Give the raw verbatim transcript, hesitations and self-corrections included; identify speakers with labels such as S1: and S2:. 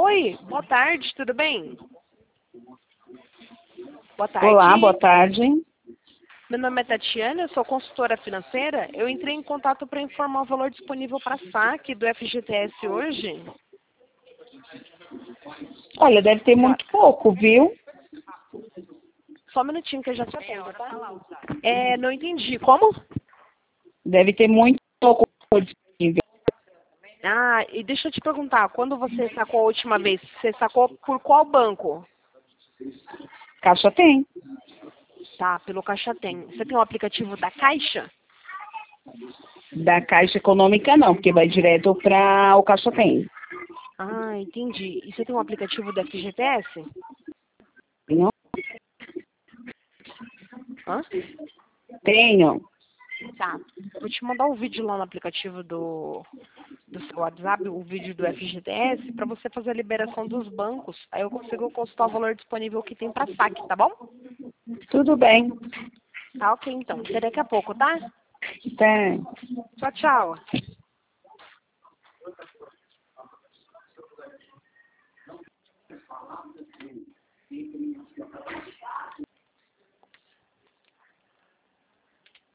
S1: Oi, boa tarde, tudo bem? Boa tarde.
S2: Olá, boa tarde.
S1: Meu nome é Tatiana, eu sou consultora financeira. Eu entrei em contato para informar o valor disponível para saque do F G T S hoje.
S2: Olha, deve ter muito pouco, viu?
S1: Só um minutinho que eu já te atendo, tá? É, não entendi. Como?
S2: Deve ter muito pouco disponível.
S1: Ah, e deixa eu te perguntar, quando você sacou a última vez, você sacou por qual banco?
S2: Caixa tem.
S1: Tá, pelo Caixa Tem. Você tem o aplicativo da Caixa?
S2: Da Caixa Econômica não, porque vai direto para o Caixa tem.
S1: Ah, entendi. E você tem um aplicativo do F G T S?
S2: Não
S1: Hã?
S2: tenho.
S1: Tá. Vou te mandar um vídeo lá no aplicativo do, do seu WhatsApp, o vídeo do F G T S, para você fazer a liberação dos bancos. Aí eu consigo consultar o valor disponível que tem para saque, tá bom?
S2: Tudo bem.
S1: Tá ok, então. Até daqui a pouco, tá?
S2: Tem.
S1: Tchau, tchau.